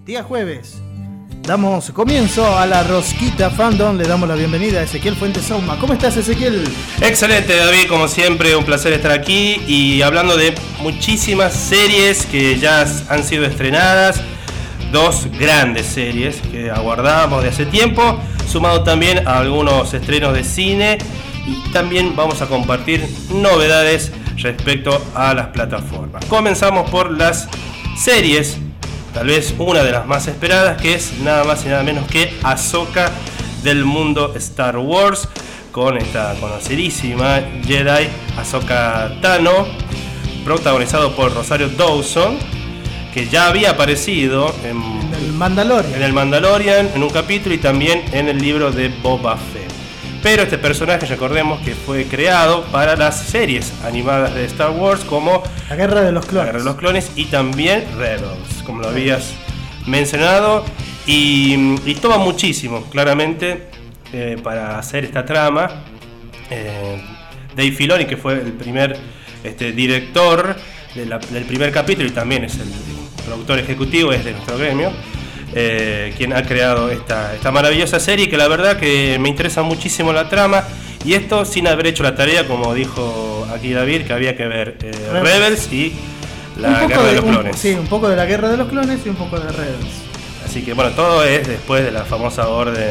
Día jueves. Damos comienzo a la Rosquita Fandom. Le damos la bienvenida a Ezequiel Fuentes Sauma. ¿Cómo estás, Ezequiel? Excelente, David, como siempre, un placer estar aquí y hablando de muchísimas series que ya han sido estrenadas. Dos grandes series que aguardábamos de hace tiempo, sumado también a algunos estrenos de cine, y también vamos a compartir novedades respecto a las plataformas. Comenzamos por las series, tal vez una de las más esperadas, que es nada más y nada menos que Ahsoka del mundo Star Wars, con esta conocidísima Jedi Ahsoka Tano, protagonizado por Rosario Dawson, que ya había aparecido en el Mandalorian en un capítulo y también en el libro de Boba Fett. Pero este personaje, recordemos que fue creado para las series animadas de Star Wars, como La Guerra de los Clones, La Guerra de los Clones y también Rebels, como lo habías mencionado, y toma muchísimo, claramente, para hacer esta trama. Dave Filoni, que fue el primer director del primer capítulo y también es el productor ejecutivo, es de nuestro gremio, quien ha creado esta maravillosa serie, que la verdad que me interesa muchísimo la trama, y esto sin haber hecho la tarea, como dijo aquí David, que había que ver Rebels y la Guerra de los Clones. Sí, un poco de la Guerra de los Clones y un poco de Rebels. Así que bueno, todo es después de la famosa orden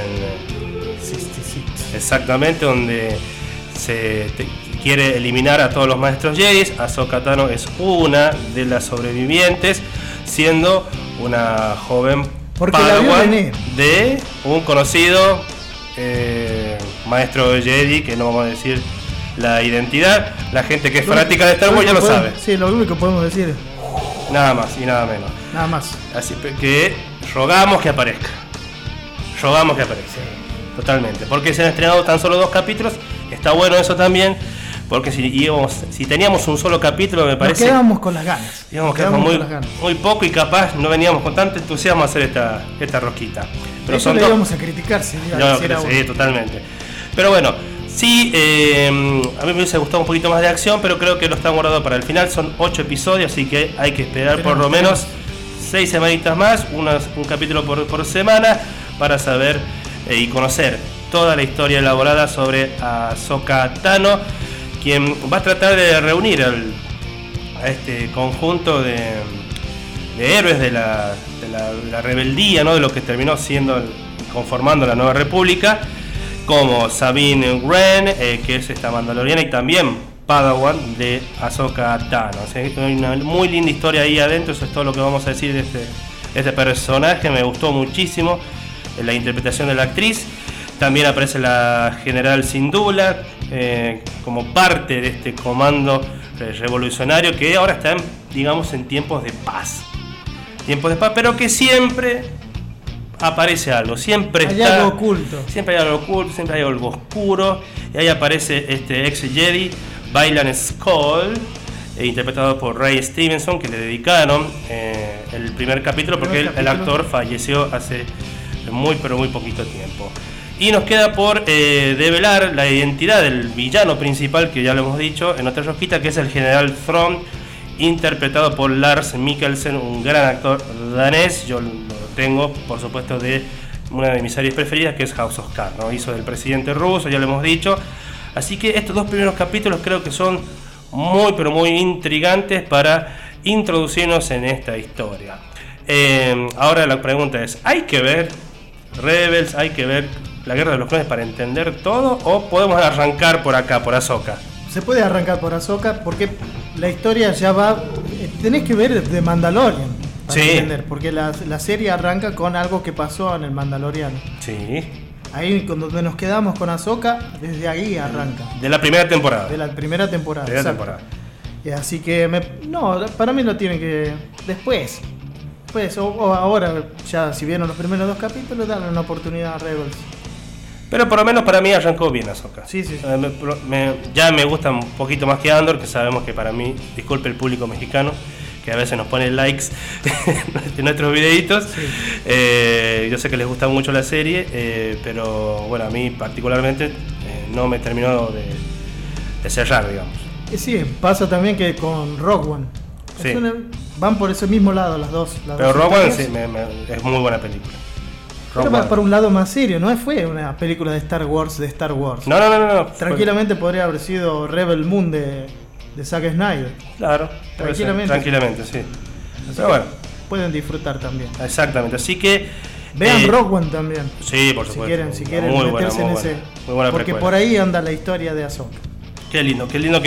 66. Exactamente, donde se quiere eliminar a todos los maestros Jedi. Ahsoka Tano es una de las sobrevivientes, siendo una joven Padawan de un conocido maestro Jedi, que no vamos a decir la identidad. La gente que es fanática de Star Wars ya lo sabe. Sí, lo único que podemos decir es nada más y nada menos. Nada más. Así que rogamos que aparezca. Rogamos que aparezca. Totalmente. Porque se han estrenado tan solo 2 capítulos. Está bueno eso también. Porque si teníamos un solo capítulo, me parece. Nos quedábamos con las ganas. Íbamos muy poco y capaz no veníamos con tanto entusiasmo a hacer esta rosquita. Pero eso le íbamos a criticar, sí, totalmente. Pero bueno, sí, a mí me hubiese gustado un poquito más de acción, pero creo que lo están guardado para el final. Son 8 episodios, así que hay que esperar por lo menos 6 semanitas más, un capítulo por semana, para saber y conocer toda la historia elaborada sobre Ahsoka Tano, quien va a tratar de reunir a este conjunto de héroes de la rebeldía, ¿no? De lo que terminó conformando la Nueva República, como Sabine Wren, que es esta mandaloriana y también Padawan de Ahsoka Tano. O sea, hay una muy linda historia ahí adentro. Eso es todo lo que vamos a decir de este personaje. Me gustó muchísimo la interpretación de la actriz. También aparece la general Syndulla como parte de este comando revolucionario, que ahora está en tiempos de paz. Pero que siempre aparece algo, siempre hay algo oculto. Siempre hay algo oculto, siempre hay algo oscuro. Y ahí aparece este ex Jedi, Baylan Skoll, interpretado por Ray Stevenson, que le dedicaron el primer capítulo, porque el actor falleció hace muy poquito tiempo. Y nos queda por develar la identidad del villano principal, que ya lo hemos dicho en otra rosquita, que es el general Thrawn, interpretado por Lars Mikkelsen, un gran actor danés. Yo lo tengo, por supuesto, de una de mis series preferidas, que es House of Cards, ¿no? Hizo del presidente ruso, ya lo hemos dicho. Así que estos 2 primeros capítulos creo que son muy intrigantes para introducirnos en esta historia. Ahora la pregunta es, ¿hay que ver Rebels, hay que ver La Guerra de los Clones para entender todo, o podemos arrancar por acá, por Ahsoka? Se puede arrancar por Ahsoka porque la historia ya va. Tenés que ver de Mandalorian para entender, porque la serie arranca con algo que pasó en el Mandaloriano. Sí. Ahí donde nos quedamos con Ahsoka, desde ahí arranca. De la primera temporada. Así que para mí no tienen que. Después o ahora, ya si vieron los primeros 2 capítulos, darle una oportunidad a Rebels. Pero por lo menos para mí arrancó bien Ahsoka. Sí. Ya me gusta un poquito más que Andor, que sabemos que para mí, disculpe el público mexicano, que a veces nos pone likes en nuestros videitos. Sí. Yo sé que les gusta mucho la serie, pero bueno, a mí particularmente no me terminó de cerrar, digamos. Sí, pasa también que con Rogue One. Sí. Van por ese mismo lado las dos. Pero Rogue One sí, es muy buena película. Pero va por un lado más serio, no fue una película de Star Wars. No. Tranquilamente podría haber sido Rebel Moon de Zack Snyder. Claro, tranquilamente, sí. Pero bueno, pueden disfrutar también. Exactamente, así que vean Rogue One también. Sí, por supuesto. Si quieren muy meterse en ese. Muy buena porque precuela. Por ahí anda la historia de Ahsoka. Qué lindo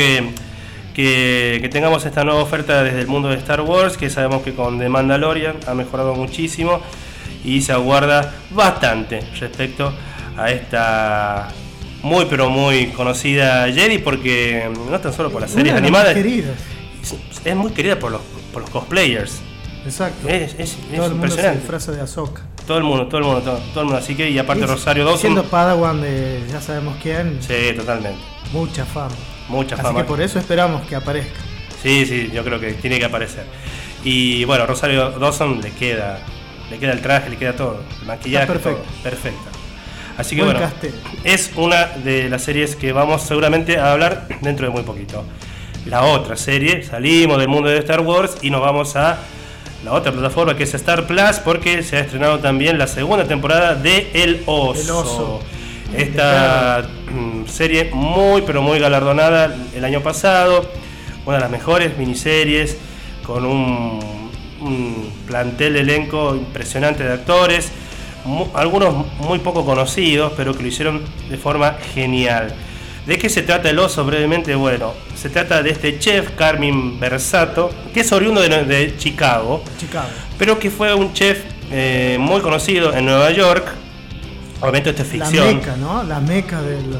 que tengamos esta nueva oferta desde el mundo de Star Wars, que sabemos que con The Mandalorian ha mejorado muchísimo y se aguarda bastante respecto a esta muy pero muy conocida Jedi, porque no tan solo por las series animadas, es muy querida por los cosplayers. Exacto. Es todo el mundo impresionante. se disfraza de Ahsoka. Todo el mundo, así que, y aparte Rosario Dawson. Siendo Padawan de ya sabemos quién. Sí, totalmente. Mucha fama. Así que por eso esperamos que aparezca. Sí, yo creo que tiene que aparecer. Y bueno, Rosario Dawson le queda el traje, le queda todo, el maquillaje, todo perfecto. Así que buen bueno, casting. Es una de las series que vamos seguramente a hablar dentro de muy poquito. La otra serie, salimos del mundo de Star Wars y nos vamos a la otra plataforma, que es Star Plus, porque se ha estrenado también la segunda temporada de El Oso. Esta serie muy pero muy galardonada el año pasado, una de las mejores miniseries, con un plantel de elenco impresionante de actores, algunos muy poco conocidos, pero que lo hicieron de forma genial. ¿De qué se trata El Oso? Brevemente, bueno, se trata de este chef, Carmine Versato, que es oriundo de Chicago, pero que fue un chef muy conocido en Nueva York. Obviamente esto es ficción. La meca, ¿no? La meca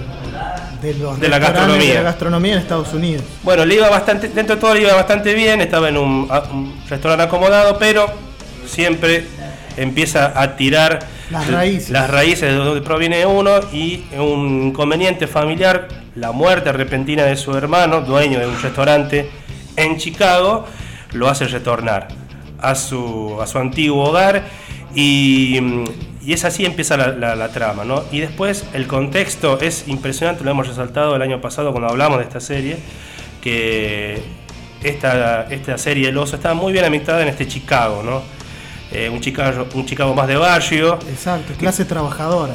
de la gastronomía en Estados Unidos. Bueno, le iba bastante, dentro de todo le iba bastante bien, estaba en un restaurante acomodado, pero siempre empieza a tirar las raíces de donde proviene uno, y un inconveniente familiar, la muerte repentina de su hermano, dueño de un restaurante en Chicago, lo hace retornar a su antiguo hogar, y es así empieza la trama, ¿no? Y después el contexto es impresionante, lo hemos resaltado el año pasado cuando hablamos de esta serie, que esta serie El Oso está muy bien ambientada en este Chicago, ¿no? Un Chicago más de barrio. Exacto, clase trabajadora.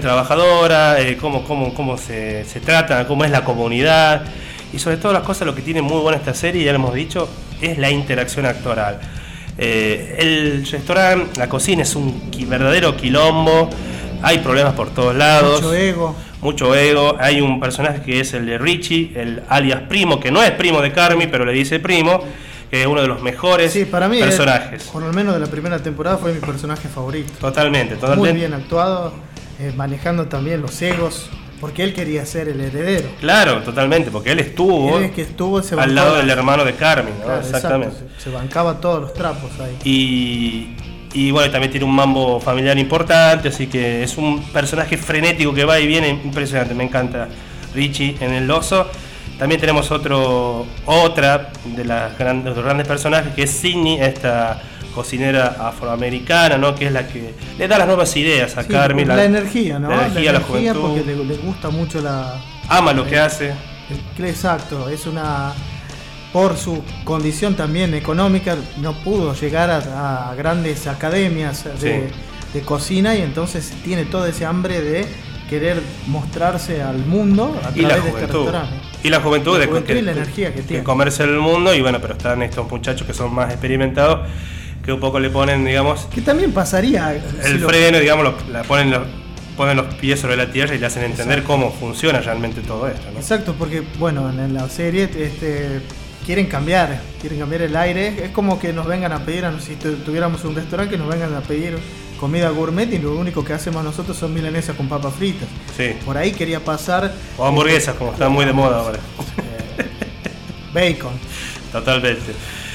Cómo se trata, cómo es la comunidad. Y sobre todas las cosas, lo que tiene muy buena esta serie, ya lo hemos dicho, es la interacción actoral. El restaurante, la cocina es un verdadero quilombo, hay problemas por todos lados. Mucho ego. Hay un personaje que es el de Richie, el alias Primo, que no es primo de Carmi, pero le dice Primo, que es uno de los mejores personajes. Por lo menos de la primera temporada fue mi personaje favorito. Totalmente. Muy bien actuado, manejando también los egos, porque él quería ser el heredero. Claro, totalmente, porque él estuvo al lado del hermano de Carmi, ¿no? Claro, exactamente. Se bancaba todos los trapos ahí. Y bueno, también tiene un mambo familiar importante, así que es un personaje frenético que va y viene, impresionante. Me encanta Richie en El Oso. También tenemos otra de los grandes personajes, que es Sydney, esta cocinera afroamericana, ¿no? Que es la que le da las nuevas ideas a Carmi. La energía, ¿no? La energía, la juventud. Porque le gusta mucho ama lo que hace. Exacto, por su condición también económica, no pudo llegar a grandes academias de cocina, y entonces tiene todo ese hambre de querer mostrarse al mundo a través de este restaurante. Y la juventud, la energía que tiene. De comerse el mundo, y bueno, pero están estos muchachos que son más experimentados, que un poco le ponen, digamos... Que también pasaría... freno, digamos, ponen los pies sobre la tierra y le hacen entender cómo funciona realmente todo esto, ¿no? Exacto, porque, bueno, en la serie quieren cambiar el aire. Es como que nos vengan a pedir, si tuviéramos un restaurante, que nos vengan a pedir comida gourmet, y lo único que hacemos nosotros son milanesas con papas fritas. Sí. Por ahí quería pasar... O hamburguesas, como está muy de moda ahora. Bacon. Totalmente.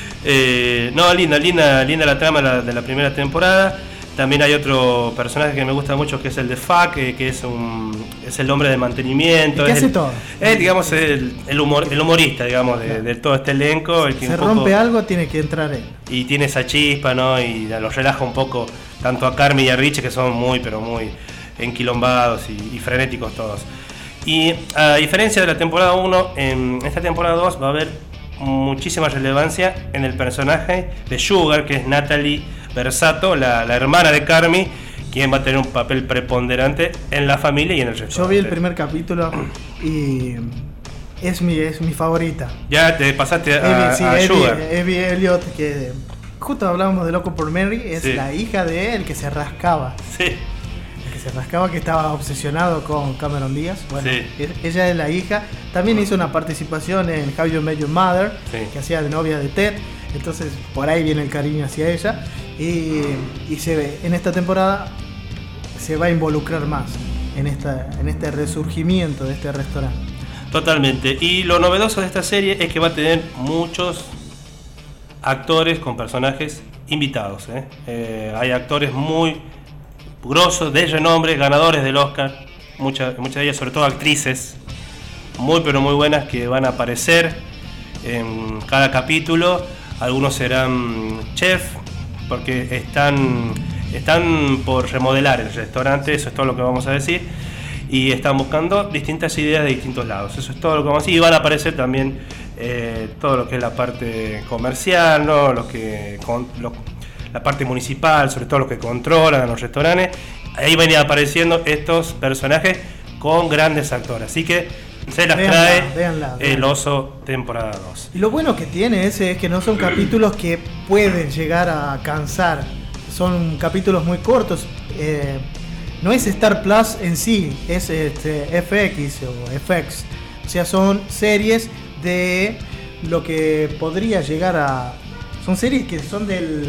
Linda la trama de la primera temporada. También hay otro personaje que me gusta mucho, que es el de Fuck, que es el hombre de mantenimiento. ¿Qué hace todo? Es, digamos, el humorista, digamos, de todo este elenco. El que se rompe algo, tiene que entrar él. Y tiene esa chispa, ¿no? Y los relaja un poco, tanto a Carmi y a Richie, que son muy, pero muy enquilombados y frenéticos todos. Y a diferencia de la temporada 1, en esta temporada 2 va a haber muchísima relevancia en el personaje de Sugar, que es Natalie Versato, la hermana de Carmy, quien va a tener un papel preponderante en la familia y en el restaurante. Yo vi el primer capítulo y es mi favorita. Ya te pasaste a Sugar. Evie Elliot, que justo hablábamos de Loco por Mary, es Sí. la hija de él que se rascaba. Sí. Se rascaba, que estaba obsesionado con Cameron Díaz. Bueno, Sí. ella es la hija. También hizo una participación en How You Met Your Mother, Sí. que hacía de novia de Ted. Entonces por ahí viene el cariño hacia ella. Y se ve, en esta temporada se va a involucrar más en este resurgimiento de este restaurante. Totalmente. Y lo novedoso de esta serie es que va a tener muchos actores con personajes invitados. Hay actores muy grosos, de renombre, ganadores del Oscar, muchas de ellas, sobre todo actrices, muy pero muy buenas, que van a aparecer en cada capítulo. Algunos serán chef, porque están por remodelar el restaurante, eso es todo lo que vamos a decir, y están buscando distintas ideas de distintos lados, eso es todo lo que vamos a decir. Y van a aparecer también todo lo que es la parte comercial, ¿no? La parte municipal, sobre todo los que controlan a los restaurantes. Ahí venían apareciendo estos personajes con grandes actores, así que se las Véanla. El Oso temporada 2. Y lo bueno que tiene es que no son capítulos que pueden llegar a cansar. Son capítulos muy cortos. No es Star Plus en sí, es FX o FX. O sea, son series de lo que podría llegar a... Son series que son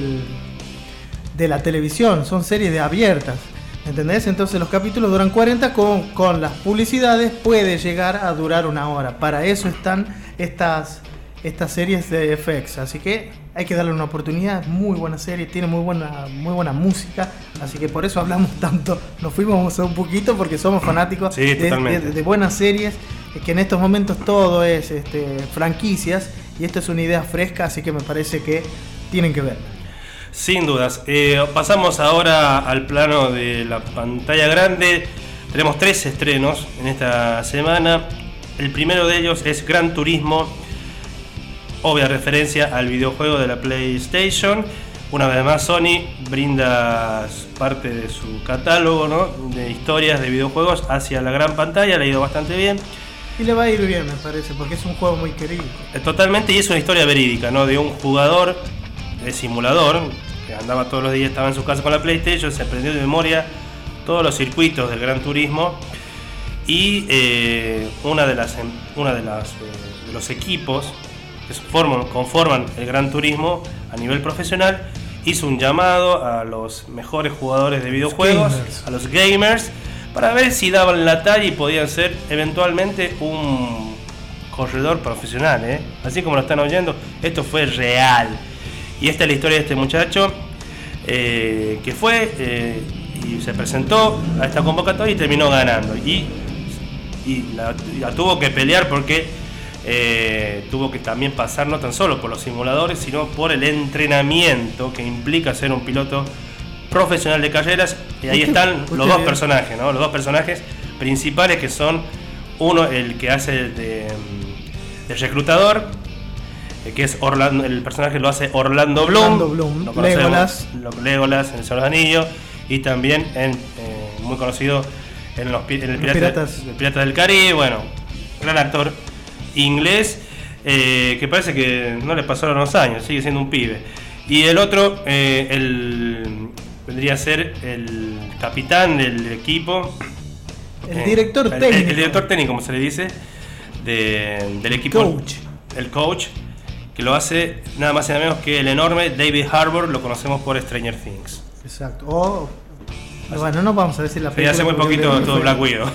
de la televisión, son series de abiertas, ¿entendés? Entonces los capítulos duran 40, con las publicidades puede llegar a durar 1 hora. Para eso están estas series de FX, así que hay que darle una oportunidad. Muy buena serie, tiene muy buena música, así que por eso hablamos tanto. Nos fuimos un poquito porque somos fanáticos de buenas series, que en estos momentos todo es franquicias, y esto es una idea fresca, así que me parece que tienen que ver. Sin dudas. Pasamos ahora al plano de la pantalla grande. Tenemos 3 estrenos en esta semana. El primero de ellos es Gran Turismo, obvia referencia al videojuego de la PlayStation. Una vez más, Sony brinda parte de su catálogo, ¿no?, de historias de videojuegos hacia la gran pantalla. Le ha ido bastante bien. Y le va a ir bien, me parece, porque es un juego muy querido. Totalmente, y es una historia verídica, ¿no?, de un jugador de simulador que andaba todos los días, estaba en su casa con la PlayStation, se aprendió de memoria todos los circuitos del Gran Turismo, y uno de los equipos que conforman el Gran Turismo a nivel profesional hizo un llamado a los mejores jugadores de videojuegos, a los gamers, para ver si daban la talla y podían ser eventualmente un corredor profesional, así como lo están oyendo. Esto fue real. Y esta es la historia de este muchacho que fue y se presentó a esta convocatoria y terminó ganando. Y la tuvo que pelear porque tuvo que también pasar no tan solo por los simuladores, sino por el entrenamiento que implica ser un piloto profesional de carreras. Y ahí están los dos personajes, ¿no? Los dos personajes principales, que son uno, el que hace de reclutador, que es Orlando, el personaje lo hace Orlando Bloom, Legolas en El Señor de los Anillos, y también muy conocido en el Piratas del Caribe. Bueno, gran actor inglés, que parece que no le pasaron los años, sigue siendo un pibe. Y el otro, vendría a ser el capitán del equipo, el director técnico. El director técnico, como se le dice, del equipo. El coach, que lo hace nada más y nada menos que el enorme David Harbour. Lo conocemos por Stranger Things. Exacto. Bueno, no vamos a decir la película. Hace muy poquito todo Black Widow.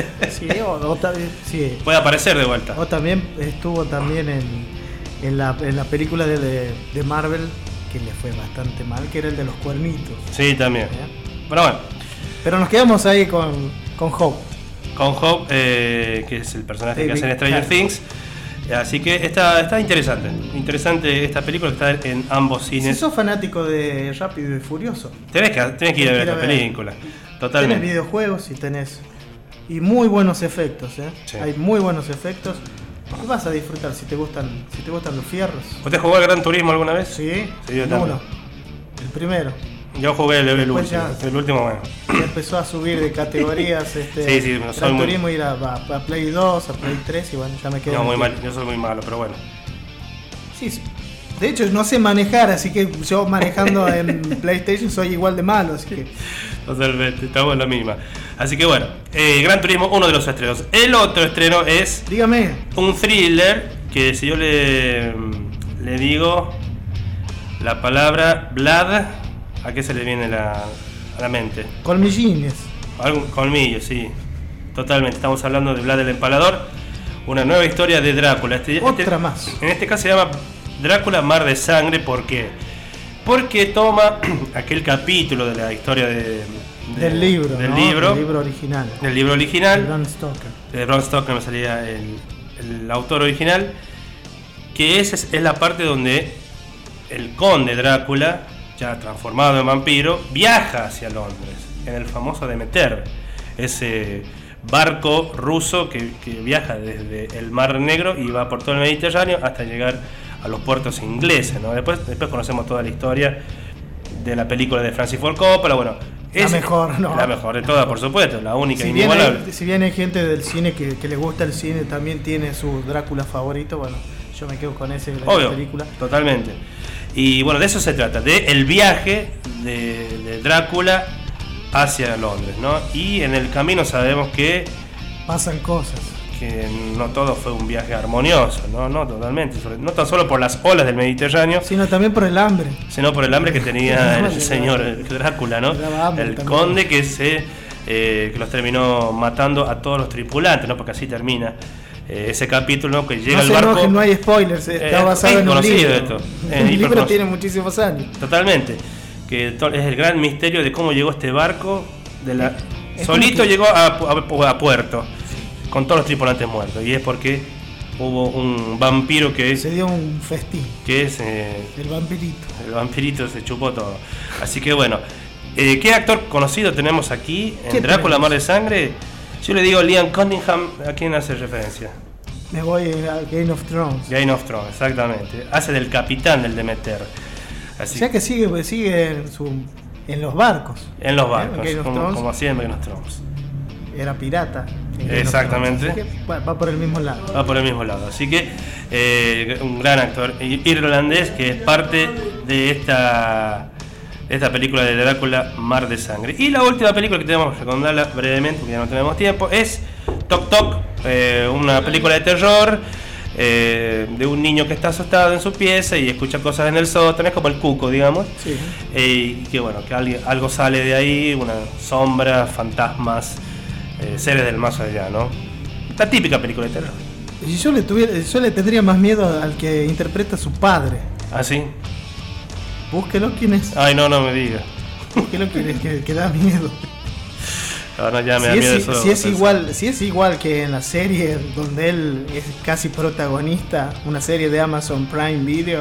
Sí. Puede aparecer de vuelta. O también estuvo también en la película de Marvel, que le fue bastante mal, que era el de los cuernitos. Sí, también. Pero bueno. Pero nos quedamos ahí con Hope. Con Hope, que es el personaje que hace en Stranger Things. Así que está interesante esta película, que está en ambos cines. Si sos fanático de Rápido y Furioso, tenés que ir a ver esta película. Totalmente. Tenés videojuegos y muy buenos efectos, Sí. Hay muy buenos efectos. ¿Qué vas a disfrutar si te gustan los fierros? ¿Usted jugó al Gran Turismo alguna vez? Sí, yo también. El primero. Yo jugué el último. El último, bueno. Ya empezó a subir de categorías. Sí, Gran Turismo, ir a Play 2, a Play 3 y bueno, ya me quedo. No, muy mal, yo soy muy malo, pero bueno. Sí. De hecho, no sé manejar, así que yo manejando en PlayStation soy igual de malo, así que... Totalmente, estamos en la misma. Así que bueno, Gran Turismo, uno de los estrenos. El otro estreno es... Dígame. Un thriller que si yo le digo la palabra Blood, ¿a qué se le viene a la mente? Colmillines. Colmillos, sí. Totalmente, estamos hablando de Vlad el Empalador, una nueva historia de Drácula. Otra más. En este caso se llama Drácula Mar de Sangre. ¿Por qué? Porque toma aquel capítulo de la historia del libro original. Del libro original. De Bram Stoker. De Bram Stoker me salía el autor original. Que es la parte donde el conde Drácula, ya transformado en vampiro, viaja hacia Londres, en el famoso Demeter, ese barco ruso que viaja desde el Mar Negro y va por todo el Mediterráneo hasta llegar a los puertos ingleses, ¿no? Después conocemos toda la historia de la película de Francis Ford Coppola, bueno, la mejor, ¿no? La mejor de todas, por supuesto, la única inigualable. Si bien hay gente del cine que le gusta el cine, también tiene su Drácula favorito, bueno, yo me quedo con ese de la película. Totalmente. Y bueno, de eso se trata, de el viaje de Drácula hacia Londres, ¿no? Y en el camino sabemos que pasan cosas, que no todo fue un viaje armonioso, no totalmente, no tan solo por las olas del Mediterráneo, sino también por el hambre, que tenía el señor Drácula, ¿no? El conde que los terminó matando a todos los tripulantes, ¿no? Porque así termina ese capítulo, ¿no? Que llega el barco. No hay spoilers, está basado en un libro. Esto. El libro tiene muchísimos años. Totalmente. Que es el gran misterio de cómo llegó este barco solito llegó a puerto con todos los tripulantes muertos, y es porque hubo un vampiro que se dio un festín, que es el vampirito se chupó todo. Así que bueno, ¿qué actor conocido tenemos aquí en Drácula Mar de Sangre? Yo le digo Liam Cunningham. ¿A quién hace referencia? Me voy a Game of Thrones. Game of Thrones, exactamente. Hace del capitán del Demeter. Así. O sea que sigue en los barcos. En los barcos, como hacía en Game of Thrones. Era pirata. Exactamente. Así que va por el mismo lado. Va por el mismo lado. Así que un gran actor irlandés que es parte de esta película de Drácula Mar de Sangre. Y la última película que tenemos que recordarla brevemente, porque ya no tenemos tiempo, es Toc Toc, una película de terror de un niño que está asustado en su pieza y escucha cosas en el sótano, es como el cuco, digamos. Sí. Y que bueno, que algo sale de ahí, una sombra, fantasmas, seres del más allá, ¿no? La típica película de terror. Y yo le tendría más miedo al que interpreta a su padre. ¿Ah, sí? Búsquelo, ¿quién es? Ay, no me diga. Búsquelo, que da miedo. Ahora ya me da miedo eso. Si es igual que en la serie donde él es casi protagonista, una serie de Amazon Prime Video,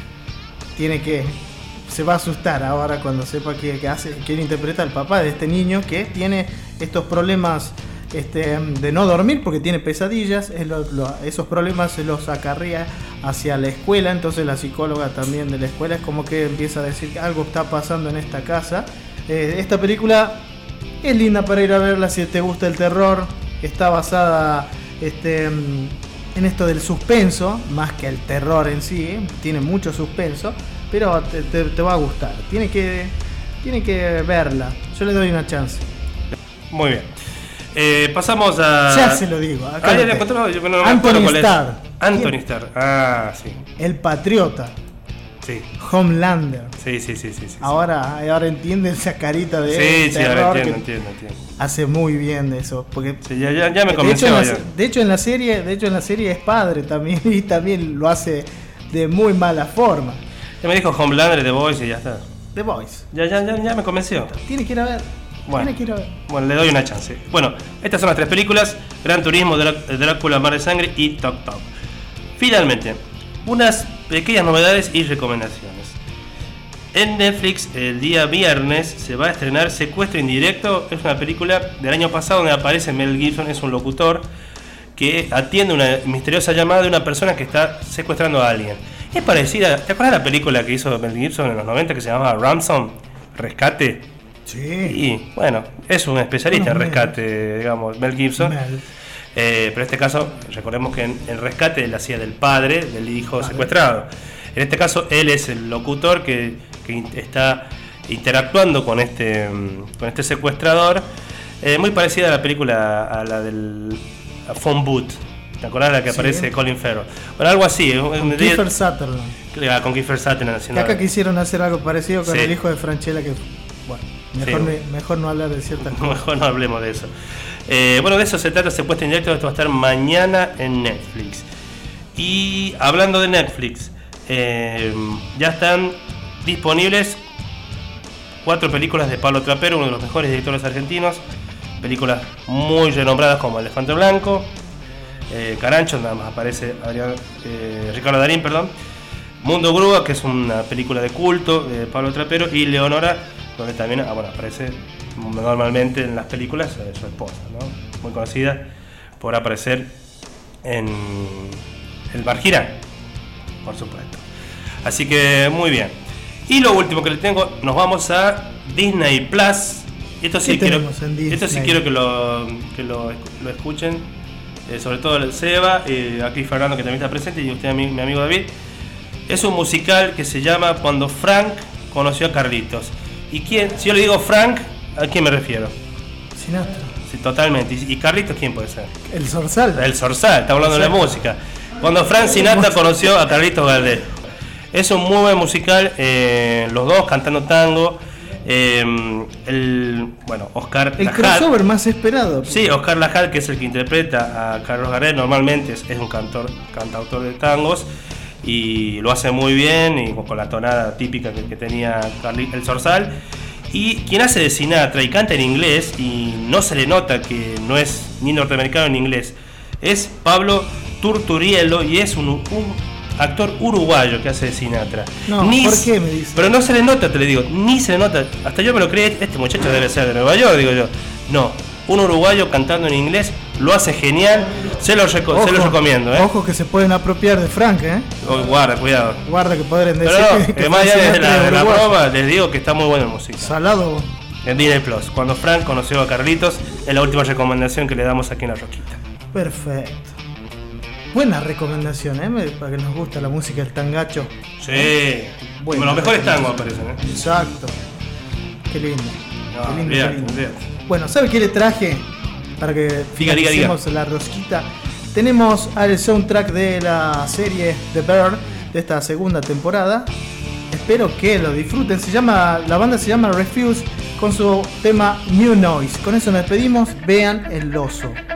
se va a asustar ahora cuando sepa quién interpreta al papá de este niño que tiene estos problemas de no dormir porque tiene pesadillas. Esos problemas se los acarrea hacia la escuela, entonces la psicóloga también de la escuela es como que empieza a decir que algo está pasando en esta casa. Esta película es linda para ir a verla si te gusta el terror. Está basada en esto del suspenso, más que el terror en sí, tiene mucho suspenso, pero te va a gustar. Tiene que verla. Yo le doy una chance. Muy bien. Pasamos a... Ya se lo digo. Anthony Starr. Anthony Starr. Ah, sí. El Patriota. Sí. Homelander. Sí. Ahora entiende esa carita de sí, ahora entiendo. Hace muy bien de eso, porque sí, ya me convenció. De hecho en la serie es padre también y también lo hace de muy mala forma. Ya me dijo Homelander, The Voice y ya está. The Voice. Ya me convenció. Tiene que ir a ver. Bueno, le doy una chance. Bueno, estas son las tres películas: Gran Turismo, Drácula Mar de Sangre y Toc Toc. Finalmente, unas pequeñas novedades y recomendaciones. En Netflix, el día viernes, se va a estrenar Secuestro Indirecto. Es una película del año pasado donde aparece Mel Gibson, es un locutor que atiende una misteriosa llamada de una persona que está secuestrando a alguien. Es parecida, ¿te acuerdas de la película que hizo Mel Gibson en los 90 que se llamaba Ransom? Rescate. Sí. Y bueno, es un especialista en rescate, digamos, Mel Gibson. Pero en este caso, recordemos que en Rescate él hacía del padre del hijo secuestrado. En este caso, él es el locutor que está interactuando con este secuestrador. Muy parecida a la película, a la del Phone Booth. ¿Te acordás de la que aparece Colin Farrell? Bueno, algo así. Con Kiefer Sutherland. Con Kiefer Sutherland. Que acá quisieron hacer algo parecido con el hijo de Franchella, que bueno, mejor no hablar de ciertas cosas. Mejor no hablemos de eso. Bueno, de eso se trata, se puesta en directo. Esto va a estar mañana en Netflix. Y hablando de Netflix, ya están disponibles 4 películas de Pablo Trapero, uno de los mejores directores argentinos. Películas muy renombradas como Elefante Blanco, Carancho, nada más aparece Ricardo Darín, perdón. Mundo Grúa, que es una película de culto de Pablo Trapero, y Leonora, donde también aparece normalmente en las películas su esposa, ¿no? Muy conocida por aparecer en El Bar Girán, por supuesto. Así que muy bien. Y lo último que le tengo, nos vamos a Disney Plus. Esto sí quiero que lo escuchen, sobre todo el Seba, aquí Fernando, que también está presente, y usted, mi amigo David. Es un musical que se llama Cuando Frank conoció a Carlitos. ¿Y quién? Si yo le digo Frank, ¿a quién me refiero? Sinatra. Sí, totalmente. ¿Y Carlitos quién puede ser? El Zorzal. El Zorzal, está hablando de la música. Cuando Frank Sinatra conoció a Carlitos Gardel. Es un muy buen musical, los dos cantando tango. Oscar el Lajad, crossover más esperado. Sí, Oscar Lajad, que es el que interpreta a Carlos Gardel, normalmente es un cantautor de tangos y lo hace muy bien, y con la tonada típica que tenía el Zorzal. Y quien hace de Sinatra y canta en inglés, y no se le nota que no es ni norteamericano ni inglés, es Pablo Turturiello, y es un actor uruguayo que hace de Sinatra. No, ¿por qué me dice? Pero no se le nota, te le digo, ni se le nota. Hasta yo me lo creí, este muchacho debe ser de Nueva York, digo yo. No, un uruguayo cantando en inglés, lo hace genial, se lo recomiendo. Ojo que se pueden apropiar de Frank, Guarda, cuidado. Guarda que podrían decir que además ya desde la prueba les digo que está muy buena la música. Salado. En Disney Plus, Cuando Frank conoció a Carlitos, es la última recomendación que le damos aquí en La Roquita. Perfecto. Buena recomendación, para que nos gusta la música del tangacho. Sí. Bueno, los mejores tangos aparecen, Exacto. Qué lindo. No, qué lindo. Bueno, ¿sabe qué le traje? Para que finalicemos la rosquita. Tenemos al soundtrack de la serie The Bear de esta segunda temporada. Espero que lo disfruten. La banda se llama Refuse, con su tema New Noise. Con eso nos despedimos. Vean El Oso.